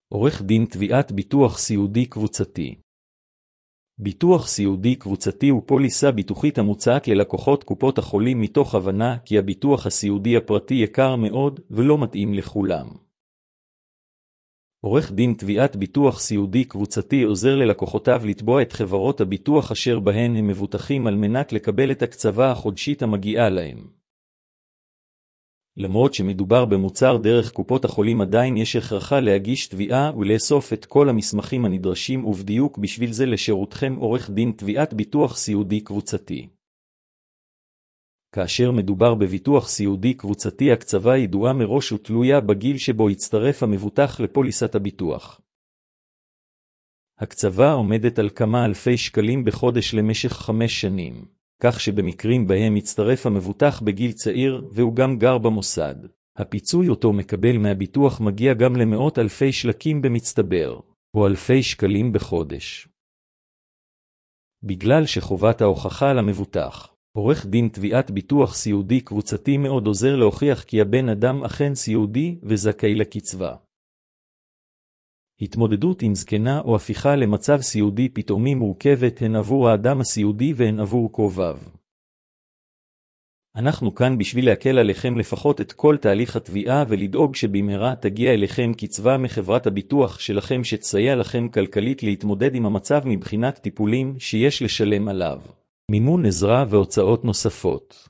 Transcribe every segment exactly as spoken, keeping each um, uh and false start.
עורך דין תביעת ביטוח סיעודי קבוצתי. ביטוח סיעודי קבוצתי הוא פוליסה ביטוחית המוצעת ללקוחות קופות החולים מתוך הבנה כי הביטוח הסיעודי הפרטי יקר מאוד ולא מתאים לכולם. עורך דין תביעת ביטוח סיעודי קבוצתי עוזר ללקוחותיו לתבוע את חברות הביטוח אשר בהן הם מבוטחים על מנת לקבל את הקצבה החודשית המגיעה להם. למרות שמדובר במוצר דרך קופות החולים עדיין יש הכרחה להגיש תביעה ולאסוף את כל המסמכים הנדרשים ובדיוק בשביל זה לשירותכם עורך דין תביעת ביטוח סיעודי קבוצתי. כאשר מדובר בביטוח סיעודי קבוצתי הקצבה ידועה מראש ותלויה בגיל שבו יצטרף המבוטח לפוליסת הביטוח. הקצבה עומדת על כמה אלפי שקלים בחודש למשך חמש שנים. כך שבמקרים בהם יצטרף המבוטח בגיל צעיר והוא גם גר במוסד, הפיצוי אותו מקבל מהביטוח מגיע גם למאות אלפי שקלים במצטבר, או אלפי שקלים בחודש. בגלל שחובת ההוכחה על המבוטח, עורך דין תביעת ביטוח סיעודי קבוצתי מאוד עוזר להוכיח כי הבן אדם אכן סיעודי וזכאי לקצבה. התמודדות עם זקנה או הפיכה למצב סיעודי פתאומי מורכבת הן עבור האדם הסיעודי והן עבור קרוביו. אנחנו כאן בשביל להקל עליכם לפחות את כל תהליך התביעה ולדאוג שבמהרה תגיע אליכם קצבה מחברת הביטוח שלכם שתסייע לכם כלכלית להתמודד עם המצב מבחינת טיפולים שיש לשלם עליו, מימון עזרה והוצאות נוספות.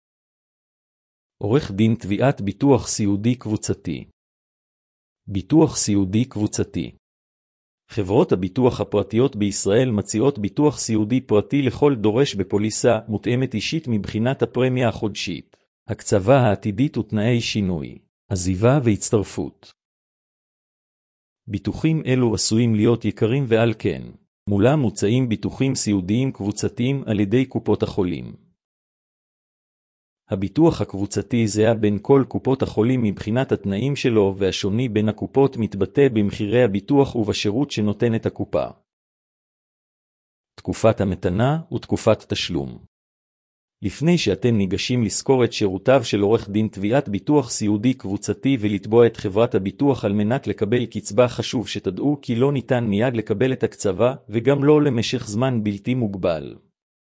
עורך דין תביעת ביטוח סיעודי קבוצתי. ביטוח סיעודי קבוצתי. חברות הביטוח הפרטיות בישראל מציעות ביטוח סיעודי פרטי לכל דורש בפוליסה מותאמת אישית מבחינת הפרמיה החודשית, הקצבה העתידית ותנאי שינוי, עזיבה והצטרפות. ביטוחים אלו עשויים להיות יקרים ועל כן, מולם מוצעים ביטוחים סיעודיים קבוצתיים על ידי קופות החולים. הביטוח הקבוצתי זהה בין כל קופות החולים מבחינת התנאים שלו והשוני בין הקופות מתבטא במחירי הביטוח ובשירות שנותנת הקופה. תקופת המתנה ותקופת תשלום. לפני שאתם ניגשים לזכור את שירותיו של עורך דין תביעת ביטוח סיעודי קבוצתי ולתבוע את חברת הביטוח על מנת לקבל קצבה חשוב שתדעו כי לא ניתן מיד לקבל את הקצבה וגם לא למשך זמן בלתי מוגבל.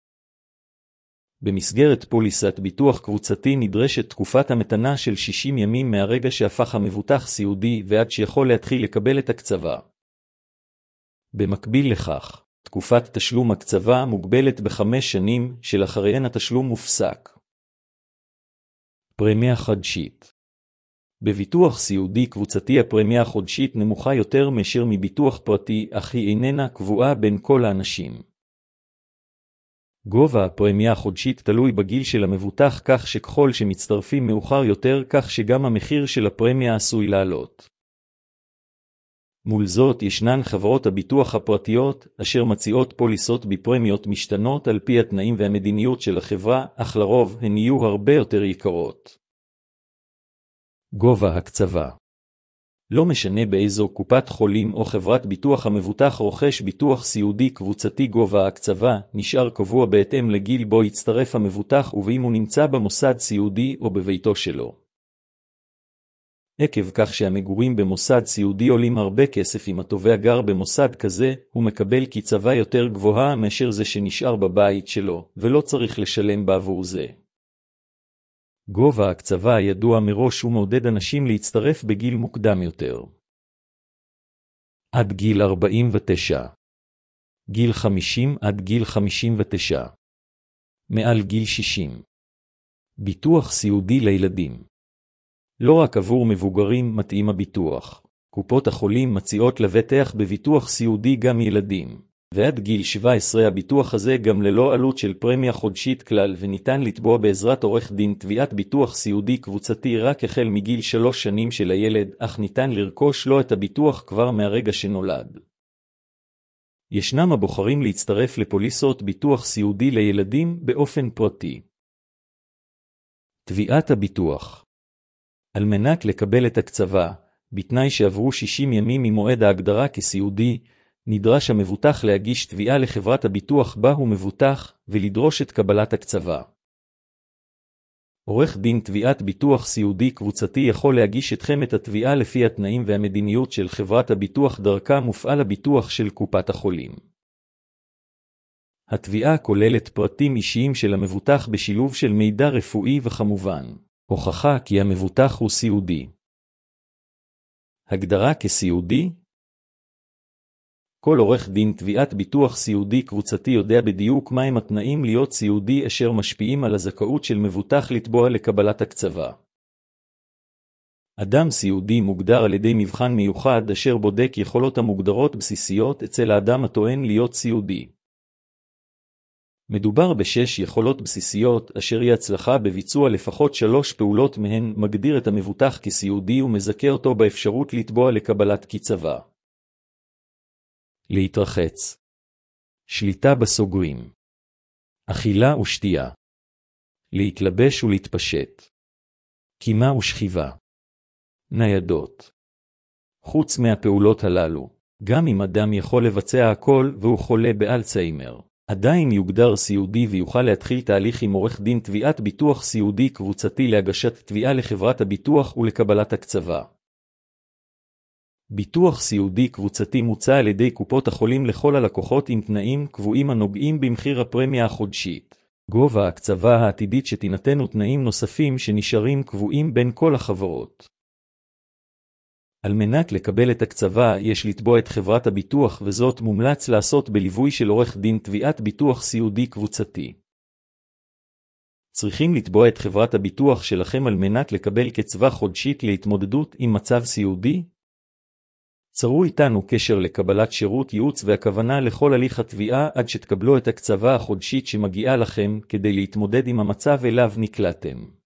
במסגרת פוליסת ביטוח קבוצתי נדרשת תקופת המתנה של שישים ימים מהרגע שהפך המבוטח סיעודי ועד שיכול להתחיל לקבל את הקצבה. במקביל לכך, תקופת תשלום הקצבה מוגבלת בחמש שנים שלאחריהן התשלום מופסק. פרמיה חודשית. בביטוח סיעודי קבוצתי הפרמיה החודשית נמוכה יותר מאשר מביטוח פרטי אך היא איננה קבועה בין כל האנשים. גובה הפרמיה החודשית תלוי בגיל של המבוטח כך שככל שמצטרפים מאוחר יותר כך שגם המחיר של הפרמיה עשוי לעלות. מול זאת ישנן חברות הביטוח הפרטיות אשר מציעות פוליסות בפרמיות משתנות על פי התנאים והמדיניות של החברה, אך לרוב הן יהיו הרבה יותר יקרות. גובה הקצבה. לא משנה באיזו קופת חולים או חברת ביטוח המבוטח רוכש ביטוח סיעודי קבוצתי גובה ההקצבה נשאר קבוע בהתאם לגיל בו יצטרף המבוטח ובאם הוא נמצא במוסד סיעודי או בביתו שלו. עקב כך שהמגורים במוסד סיעודי עולים הרבה כסף אם התובע גר במוסד כזה, הוא מקבל קצבה יותר גבוהה מאשר זה שנשאר בבית שלו, ולא צריך לשלם בעבור זה. גובה הקצבה הידוע מראש ומעודד אנשים להצטרף בגיל מוקדם יותר. עד גיל ארבעים ותשע. גיל חמישים עד גיל חמישים ותשע. מעל גיל שישים. ביטוח סיעודי לילדים. לא רק עבור מבוגרים מתאים הביטוח. קופות החולים מציעות לבטח בביטוח סיעודי גם ילדים. ועד גיל שבע עשרה הביטוח הזה גם ללא עלות של פרמיה חודשית כלל וניתן לתבוע בעזרת עורך דין תביעת ביטוח סיעודי קבוצתי רק החל מגיל שלוש שנים של הילד, אך ניתן לרכוש לו את הביטוח כבר מהרגע שנולד. ישנם הבוחרים להצטרף לפוליסות ביטוח סיעודי לילדים באופן פרטי. תביעת הביטוח. על מנת לקבל את הקצבה, בתנאי שעברו שישים ימים ממועד ההגדרה כסיעודי, נדרש המבוטח להגיש תביעה לחברת הביטוח בה הוא מבוטח ולדרוש את קבלת הקצבה. עורך דין תביעת ביטוח סיעודי קבוצתי יכול להגיש אתכם את התביעה לפי התנאים והמדיניות של חברת הביטוח דרכה מופעל הביטוח של קופת החולים. התביעה כוללת פרטים אישיים של המבוטח בשילוב של מידע רפואי וכמובן, הוכחה כי המבוטח הוא סיעודי. הגדרה כסיעודי? כל עורך דין תביעת ביטוח סיעודי קבוצתי יודע בדיוק מהם התנאים להיות סיעודי אשר משפיעים על הזכאות של מבוטח לתבוע לקבלת הקצבה. אדם סיעודי מוגדר על ידי מבחן מיוחד אשר בודק יכולות המוגדרות בסיסיות אצל האדם הטוען להיות סיעודי. מדובר בשש יכולות בסיסיות אשר היא הצלחה בביצוע לפחות שלוש פעולות מהן מגדיר את המבוטח כסיעודי ומזכה אותו באפשרות לתבוע לקבלת קצבה. להתרחץ. שליטה בסוגרים. אכילה ושתייה. להתלבש ולהתפשט. קימה ושכיבה. ניידות. חוץ מהפעולות הללו, גם אם אדם יכול לבצע הכל והוא חולה באלצהיימר, עדיין יוגדר סיעודי ויוכל להתחיל תהליך עם עורך דין תביעת ביטוח סיעודי קבוצתי להגשת תביעה לחברת הביטוח ולקבלת הקצבה. ביטוח סיעודי קבוצתי מוצע על ידי קופות החולים לכל הלקוחות עם תנאים קבועים הנוגעים במחיר הפרמיה החודשית, גובה הקצבה העתידית שתינתן ותנאים נוספים שנשארים קבועים בין כל החברות. על מנת לקבל את הקצבה יש לתבוע את חברת הביטוח וזאת מומלץ לעשות בליווי של עורך דין תביעת ביטוח סיעודי קבוצתי. צריכים לתבוע את חברת הביטוח שלכם על מנת לקבל קצבה חודשית להתמודדות עם מצב סיעודי? צרו איתנו קשר לקבלת שירות ייעוץ והכוונה לכל הליך התביעה עד שתקבלו את הקצבה החודשית שמגיעה לכם כדי להתמודד עם המצב אליו נקלעתם.